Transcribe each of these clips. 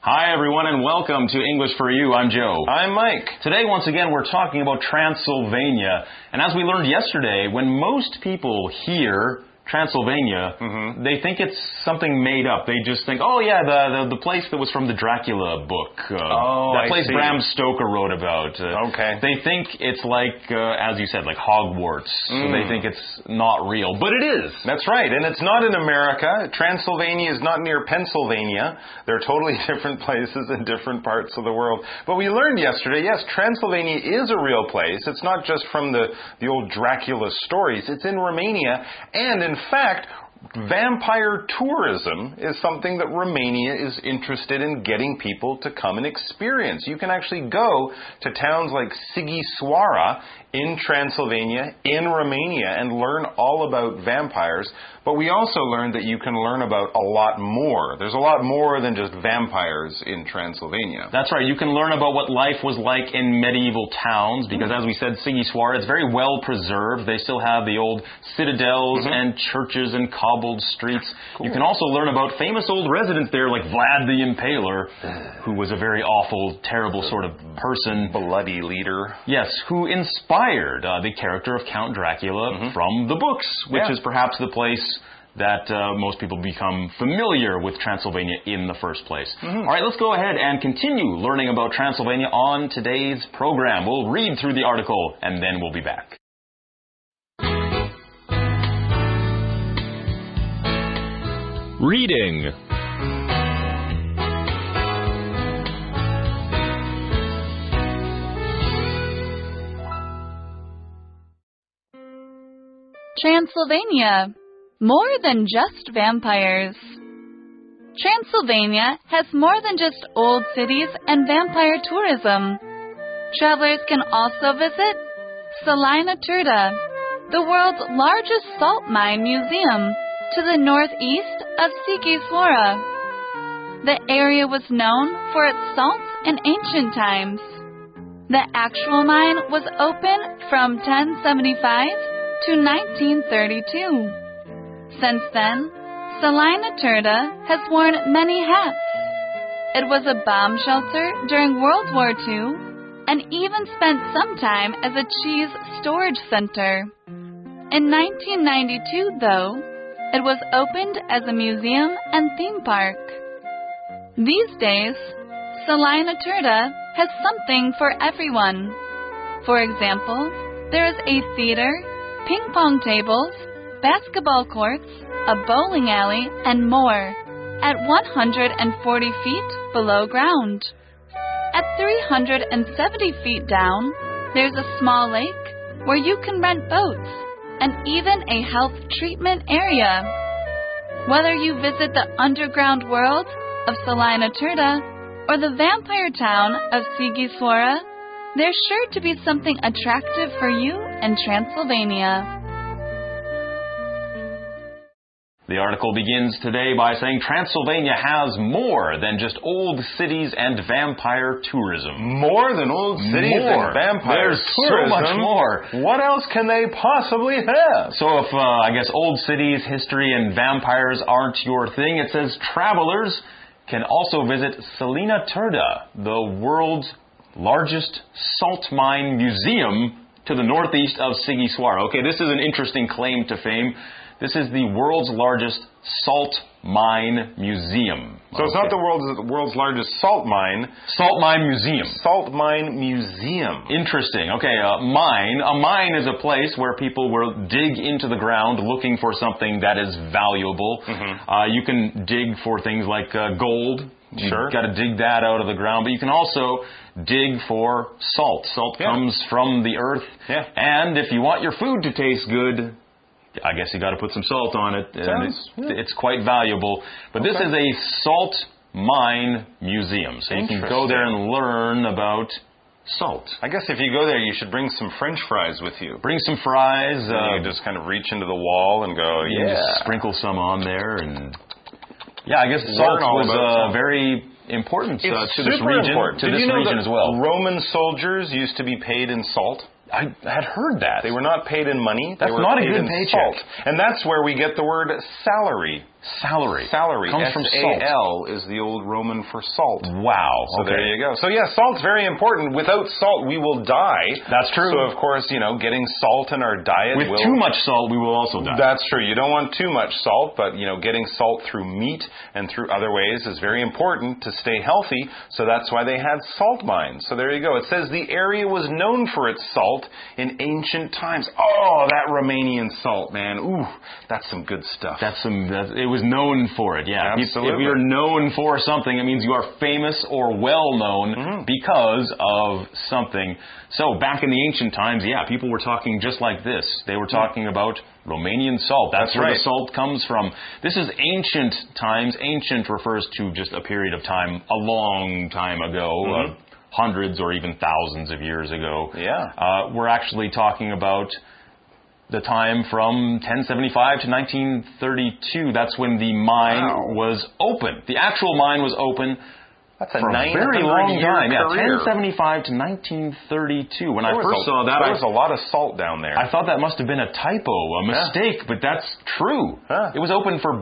Hi everyone and welcome to English for You. I'm Joe. I'm Mike. Today, once again, we're talking about Transylvania. And as we learned yesterday, when most people hear Transylvania, they think it's something made up. They just think, oh yeah, the place that was from the Dracula book. That place Bram Stoker wrote about. Okay. They think it's like, as you said, like Hogwarts. So they think it's not real. But it is. That's right. And it's not in America. Transylvania is not near Pennsylvania. They're totally different places in different parts of the world. But we learned yesterday, yes, Transylvania is a real place. It's not just from the old Dracula stories. It's in Romania. And in fact, vampire tourism is something that Romania is interested in getting people to come and experience. You can actually go to towns like Sighisoara in Transylvania, in Romania, and learn all about vampires. But we also learned that you can learn about a lot more. There's a lot more than just vampires in Transylvania. That's right. You can learn about what life was like in medieval towns, because as we said, Sighisoara is very well preserved. They still have the old citadels and churches and cobbled streets. Cool. You can also learn about famous old residents there like Vlad the Impaler, who was a very awful, terrible sort of person. Bloody leader. Yes, who inspired the character of Count Dracula from the books, which is perhaps the place that most people become familiar with Transylvania in the first place. All right, let's go ahead and continue learning about Transylvania on today's program. We'll read through the article and then we'll be back. Reading. Transylvania. More than just vampires. Transylvania has more than just old cities and vampire tourism. Travelers can also visit Salina Turda, the world's largest salt mine museum to the northeast of Sighisoara. The area was known for its salts in ancient times. The actual mine was open from 1075 to 1932. Since then, Salina Turda has worn many hats. It was a bomb shelter during World War II and even spent some time as a cheese storage center. In 1992, though, it was opened as a museum and theme park. These days, Salina Turda has something for everyone. For example, there is a theater, ping pong tables, basketball courts, a bowling alley, and more, at 140 feet below ground. At 370 feet down, there's a small lake where you can rent boats, and even a health treatment area. Whether you visit the underground world of Salina Turda or the vampire town of Sighisoara, there's sure to be something attractive for you in Transylvania. The article begins today by saying Transylvania has more than just old cities and vampire tourism. More than old cities and vampire tourism? There's tourism? So much more. What else can they possibly have? So if, I guess, old cities, history, and vampires aren't your thing, it says travelers can also visit Salina Turda, the world's largest salt mine museum to the northeast of Sighisoara. Okay, this is an interesting claim to fame. This is the world's largest salt mine museum. So it's not the world's largest salt mine. Salt mine museum. Salt mine museum. Interesting. Okay, a mine is a place where people will dig into the ground looking for something that is valuable. You can dig for things like gold. You've got to dig that out of the ground. But you can also dig for salt. Salt comes from the earth. And if you want your food to taste good, I guess you got to put some salt on it. It's quite valuable. But this is a salt mine museum. So you can go there and learn about salt. I guess if you go there, you should bring some French fries with you. Bring some fries. You just kind of reach into the wall and go, just sprinkle some on there. And yeah, I guess salt was very important to this region as well. Roman soldiers used to be paid in salt. I had heard that. They were not paid in money. That's they were not paid a good in paycheck. Salt. And that's where we get the word salary. Salary. Salary. Comes from salt. S-A-L is the old Roman for salt. Wow. So there you go. So yeah, salt's very important. Without salt, we will die. That's true. So of course, getting salt in our diet With too much salt, we will also die. That's true. You don't want too much salt, but getting salt through meat and through other ways is very important to stay healthy. So that's why they had salt mines. So there you go. It says the area was known for its salt in ancient times. Oh, that Romanian salt, man. Ooh, that's some good stuff. It was known for it, yeah. Absolutely. If you're known for something, it means you are famous or well known because of something. So back in the ancient times, yeah, people were talking just like this. They were talking about Romanian salt. That's where right. the salt comes from. This is ancient times. Ancient refers to just a period of time, a long time ago, hundreds or even thousands of years ago. Yeah. We're actually talking about the time from 1075 to 1932. That's when the mine was open. The actual mine was open. That's a for a very long time. career. Yeah, 1075 to 1932. When I first saw that, there was a lot of salt down there. I thought that must have been a typo, a mistake, but that's true. It was open for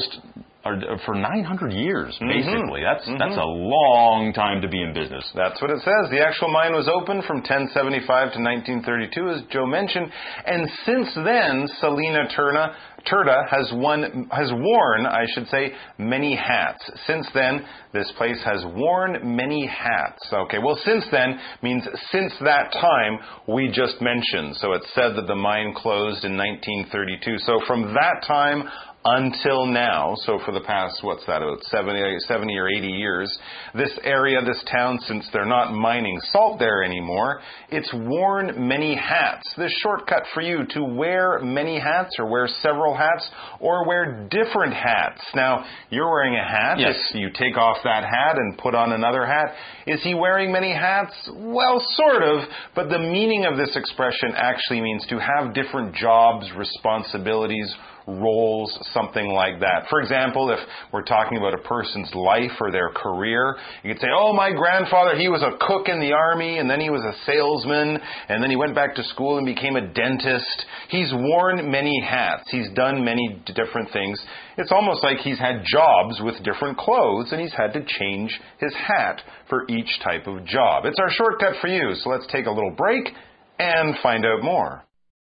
for 900 years, basically. That's a long time to be in business. That's what it says. The actual mine was open from 1075 to 1932, as Joe mentioned, and since then, Salina Turda has worn, many hats. Since then, this place has worn many hats. Okay, well, since then means since that time we just mentioned. So it said that the mine closed in 1932. So from that time until now, so for the past, about 70 or 80 years, this area, this town, since they're not mining salt there anymore, it's worn many hats. This shortcut for you to wear many hats or wear several hats or wear different hats. Now, you're wearing a hat. Yes. If you take off that hat and put on another hat, is he wearing many hats? Well, sort of, but the meaning of this expression actually means to have different jobs, responsibilities, roles, something like that. For example, if we're talking about a person's life or their career, you could say, oh, my grandfather, he was a cook in the army, and then he was a salesman, and then he went back to school and became a dentist. He's worn many hats. He's done many different things. It's almost like he's had jobs with different clothes, and he's had to change his hat for each type of job. It's our shortcut for you, so let's take a little break and find out more.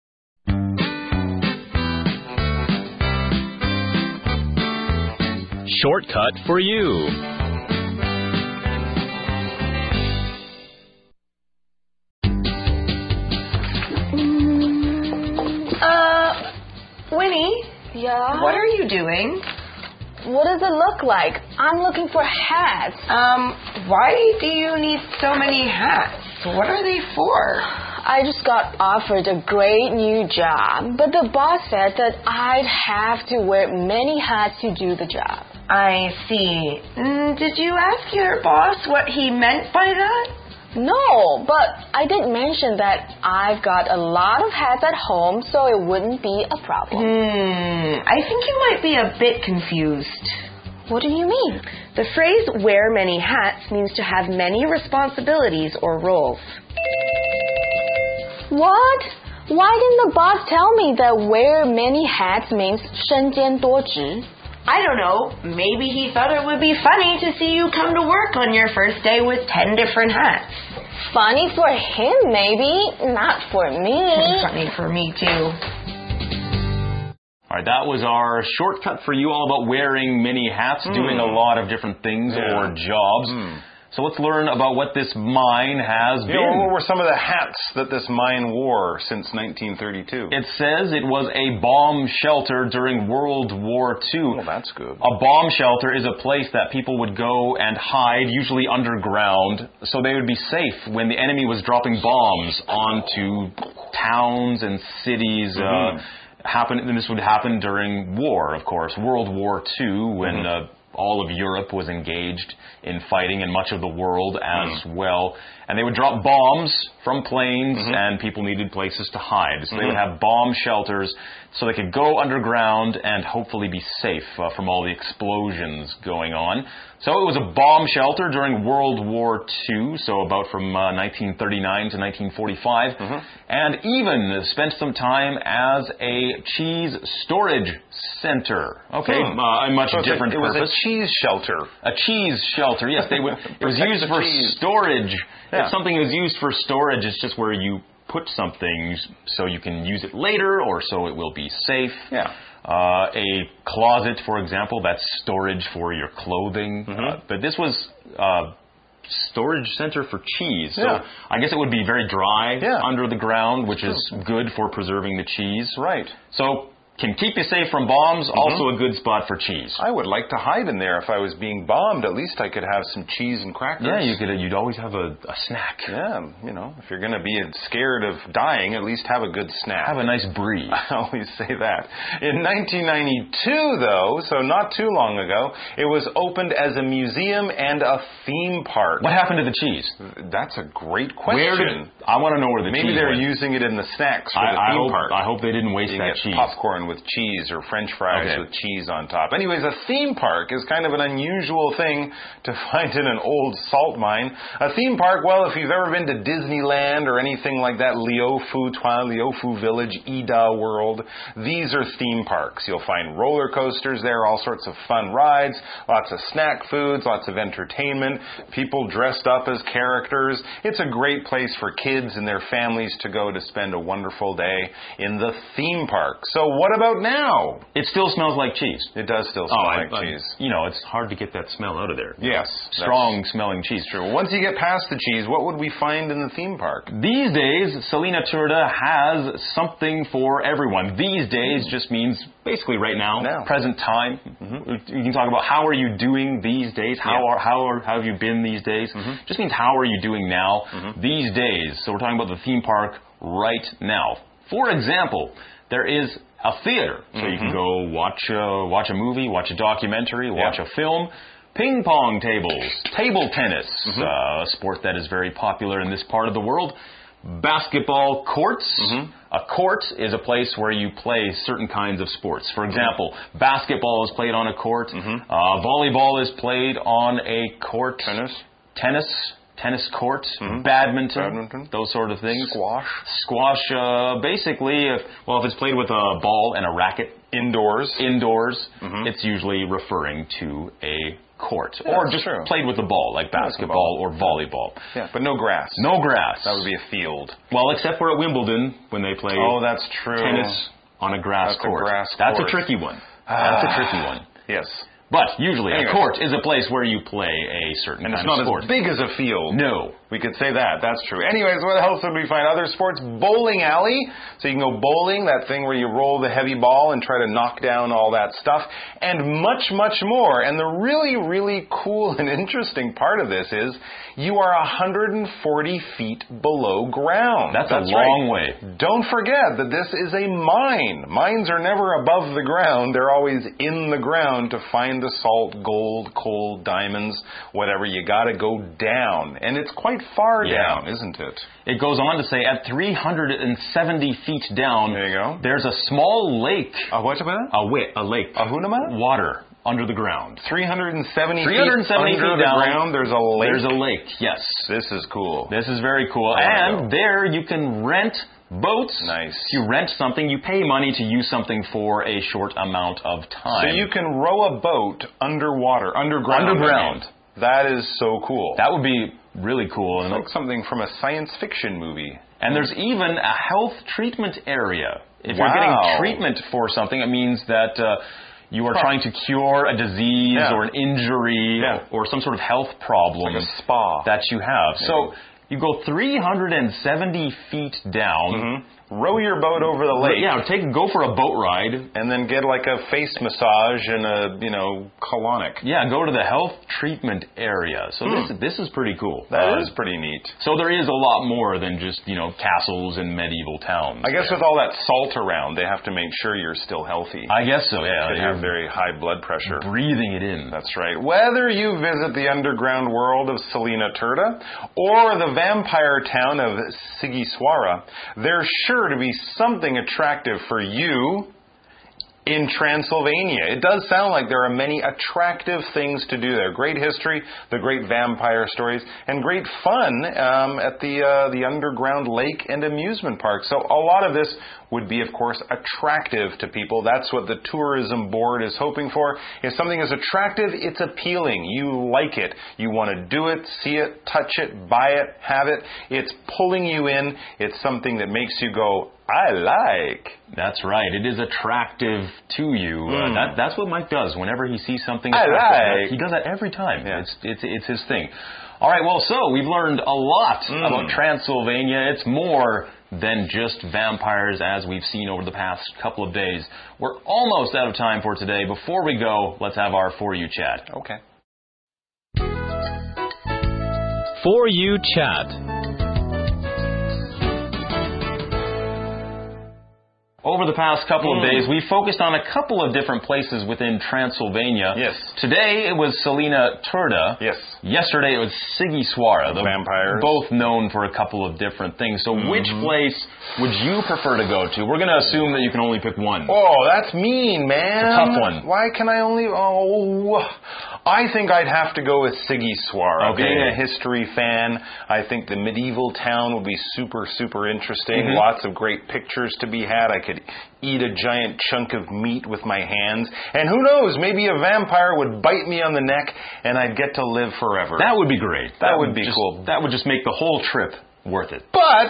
Shortcut for you. Winnie? Yeah? What are you doing? What does it look like? I'm looking for hats. Why do you need so many hats? What are they for? I just got offered a great new job, but the boss said that I'd have to wear many hats to do the job. I see. Did you ask your boss what he meant by that? No, but I did mention that I've got a lot of hats at home, so it wouldn't be a problem. I think you might be a bit confused. What do you mean? The phrase wear many hats means to have many responsibilities or roles. What? Why didn't the boss tell me that wear many hats means 身兼多职? I don't know. Maybe he thought it would be funny to see you come to work on your first day with 10 different hats. Funny for him, maybe. Not for me. Funny for me, too. All right, that was our shortcut for you, all about wearing many hats, doing a lot of different things or jobs. So let's learn about what this mine has been. What were some of the hats that this mine wore since 1932? It says it was a bomb shelter during World War II. Well, that's good. A bomb shelter is a place that people would go and hide, usually underground, so they would be safe when the enemy was dropping bombs onto towns and cities. And this would happen during war, of course, World War II, when all of Europe was engaged in fighting, and much of the world as well. And they would drop bombs from planes, and people needed places to hide. So they would have bomb shelters so they could go underground and hopefully be safe from all the explosions going on. So it was a bomb shelter during World War II, so about from 1939 to 1945, and even spent some time as a cheese storage center. Okay, a much different purpose. It was a cheese shelter. A cheese shelter, yes. It was used for storage. If something is used for storage, it's just where you put something so you can use it later or so it will be safe. Yeah. A closet, for example, that's storage for your clothing. But this was storage center for cheese. So I guess it would be very dry under the ground, which is good for preserving the cheese. Right. So can keep you safe from bombs, also a good spot for cheese. I would like to hide in there if I was being bombed. At least I could have some cheese and crackers. Yeah, you'd always have a snack. Yeah, you know, if you're going to be scared of dying, at least have a good snack. Have a nice brie. I always say that. In 1992, though, so not too long ago, it was opened as a museum and a theme park. What happened to the cheese? That's a great question. I want to know where the cheese Maybe they're went. using it in the snacks for the theme park. I hope they didn't waste You that get cheese. popcorn with cheese or French fries with cheese on top. Anyways, a theme park is kind of an unusual thing to find in an old salt mine. A theme park, well, if you've ever been to Disneyland or anything like that, Liufu Village, Ida World, these are theme parks. You'll find roller coasters there, all sorts of fun rides, lots of snack foods, lots of entertainment, people dressed up as characters. It's a great place for kids and their families to go to spend a wonderful day in the theme park. So what about now? It still smells like cheese. It does still smell like cheese. You know, it's hard to get that smell out of there. Yes. Strong smelling cheese. True. Once you get past the cheese, what would we find in the theme park? These days, Salina Turda has something for everyone. These days just means basically right now. Present time. You can talk about how are you doing these days? How have you been these days? Just means how are you doing now these days. So we're talking about the theme park right now. For example, there is a theater, so you can go watch a movie, watch a documentary, watch a film. Ping pong tables, table tennis, a sport that is very popular in this part of the world. Basketball courts. A court is a place where you play certain kinds of sports. For example, basketball is played on a court. Volleyball is played on a court. Tennis court, badminton, those sort of things. Squash, basically, if it's played with a ball and a racket indoors, it's usually referring to a court. Or just played with a ball, like basketball or volleyball. Yeah, but no grass. No grass. That would be a field. Well, except for at Wimbledon, when they play that's true. tennis on a grass court. That's a tricky one. That's a tricky one. Yes. But usually a court is a place where you play a certain kind of sport. And it's not as big as a field. No. We could say that. That's true. Anyways, what else would we find? Other sports? Bowling alley. So you can go bowling, that thing where you roll the heavy ball and try to knock down all that stuff. And much, much more. And the really, really cool and interesting part of this is you are 140 feet below ground. That's a long way. Don't forget that this is a mine. Mines are never above the ground. They're always in the ground to find the salt, gold, coal, diamonds, whatever. You got to go down. And it's quite far down, isn't it? It goes on to say at 370 feet down, there you go. There's a small lake. What's about? A lake. A hunama? Water under the ground. 370 feet under the ground, there's a lake? There's a lake, yes. This is cool. This is very cool. And there you can rent boats. Nice. If you rent something, you pay money to use something for a short amount of time. So you can row a boat underwater, underground. That is so cool. That would be really cool. It's like something from a science fiction movie. And there's even a health treatment area. If you're getting treatment for something, it means that you are trying to cure a disease or an injury or some sort of health problem like a spa that you have. Maybe. So you go 370 feet down row your boat over the lake. Yeah, go for a boat ride. And then get like a face massage and a, colonic. Yeah, go to the health treatment area. So this is pretty cool. That is pretty neat. So there is a lot more than just, castles and medieval towns. I guess with all that salt around, they have to make sure you're still healthy. I guess so, yeah. You have very high blood pressure. Breathing it in. That's right. Whether you visit the underground world of Salina Turda or the vampire town of Sigiswara, there's sure to be something attractive for you in Transylvania. It does sound like there are many attractive things to do there. Great history, the great vampire stories, and great fun at the underground lake and amusement park. So a lot of this would be, of course, attractive to people. That's what the tourism board is hoping for. If something is attractive, it's appealing. You like it. You want to do it, see it, touch it, buy it, have it. It's pulling you in. It's something that makes you go, I like. That's right. It is attractive to you. That's what Mike does whenever he sees something I attractive. like. He does that every time. Yeah. It's his thing. All right, well, so we've learned a lot about Transylvania. It's more than just vampires, as we've seen over the past couple of days. We're almost out of time for today. Before we go, let's have our For You chat. Okay. For You chat. Over the past couple of days, we focused on a couple of different places within Transylvania. Yes. Today, it was Salina Turda. Yes. Yesterday, it was Sigiswara. The vampires. Both known for a couple of different things. So which place would you prefer to go to? We're going to assume that you can only pick one. Oh, that's mean, man. It's a tough one. Why can I only... I think I'd have to go with Sigiswara. Okay. Being a history fan, I think the medieval town would be super, super interesting. Lots of great pictures to be had. I could eat a giant chunk of meat with my hands. And who knows, maybe a vampire would bite me on the neck and I'd get to live forever. That would be great. That would be cool. That would just make the whole trip worth it. But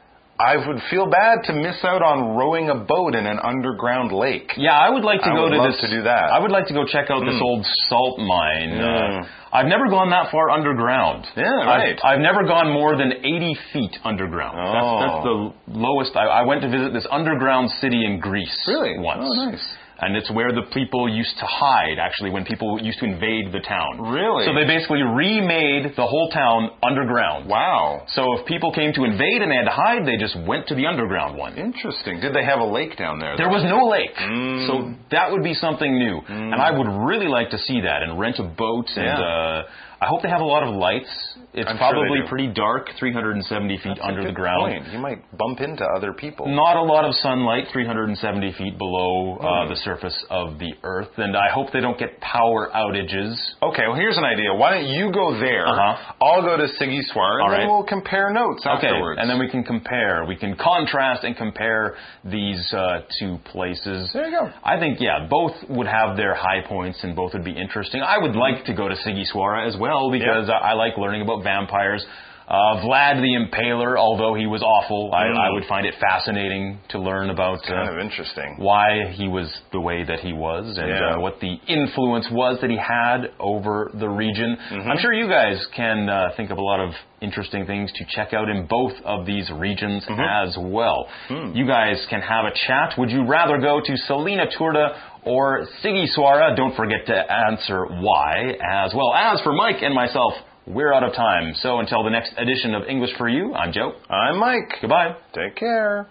I would feel bad to miss out on rowing a boat in an underground lake. Yeah, I would like to go to love to do that. I would like to go check out this old salt mine. I've never gone that far underground. Yeah, right. I've never gone more than 80 feet underground. That's the lowest. I went to visit this underground city in Greece once. Oh, nice. And it's where the people used to hide, actually, when people used to invade the town. Really? So they basically remade the whole town underground. Wow. So if people came to invade and they had to hide, they just went to the underground one. Interesting. Did they have a lake down there? There was no lake. So that would be something new. And I would really like to see that and rent a boat. And I hope they have a lot of lights. It's probably pretty dark, 370 feet under the ground. Point. You might bump into other people. Not a lot of sunlight, 370 feet below the surface of the Earth. And I hope they don't get power outages. Okay, well, here's an idea. Why don't you go there? I'll go to Sigiswara, and then we'll compare notes afterwards. And then we can compare. We can contrast and compare these two places. There you go. I think, both would have their high points and both would be interesting. I would like to go to Sigiswara as well because I like learning about vampires. Vlad the Impaler, although he was awful, I would find it fascinating to learn about kind of interesting why he was the way that he was and what the influence was that he had over the region. I'm sure you guys can think of a lot of interesting things to check out in both of these regions as well. You guys can have a chat. Would you rather go to Salina Turda or Sigiswara? Don't forget to answer why as well. As for Mike and myself, we're out of time. So until the next edition of English for You, I'm Joe. I'm Mike. Goodbye. Take care.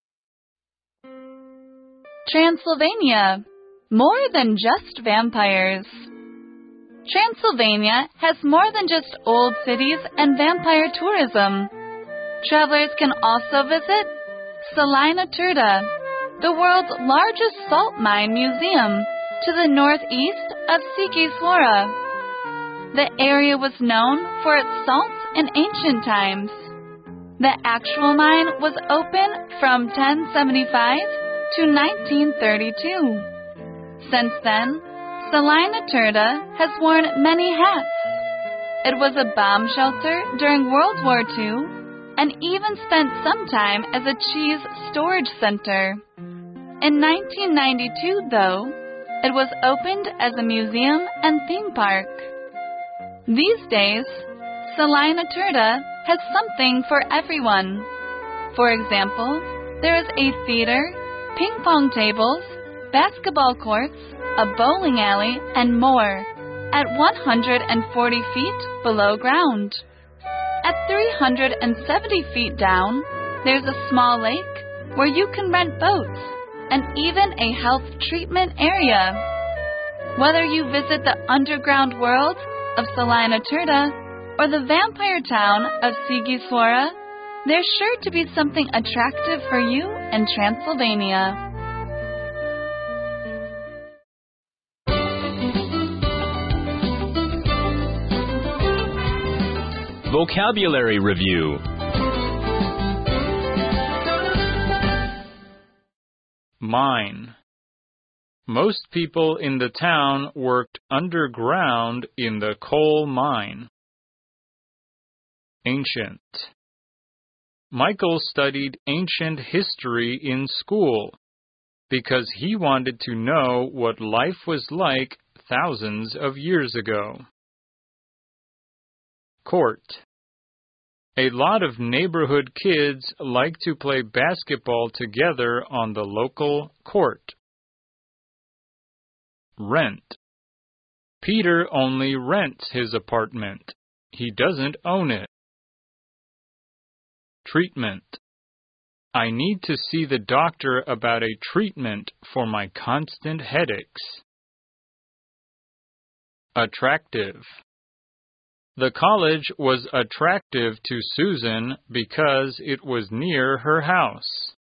Transylvania. More than just vampires. Transylvania has more than just old cities and vampire tourism. Travelers can also visit Salina Turda, the world's largest salt mine museum, to the northeast of Sigiswara. The area was known for its salts in ancient times. The actual mine was open from 1075 to 1932. Since then, Salina Turda has worn many hats. It was a bomb shelter during World War II and even spent some time as a cheese storage center. In 1992, though, it was opened as a museum and theme park. These days, Salina Turda has something for everyone. For example, There is a theater, ping pong tables, basketball courts, a bowling alley, and more at 140 feet below ground. At 370 feet down, there's a small lake where you can rent boats and even a health treatment area. Whether you visit the underground world of Salina Turda or the vampire town of Sigiswara, there's sure to be something attractive for you in Transylvania. Vocabulary Review. Mine. Most people in the town worked underground in the coal mine. Ancient. Michael studied ancient history in school because he wanted to know what life was like thousands of years ago. Court. A lot of neighborhood kids like to play basketball together on the local court. Rent. Peter only rents his apartment. He doesn't own it. Treatment. I need to see the doctor about a treatment for my constant headaches. Attractive. The college was attractive to Susan because it was near her house.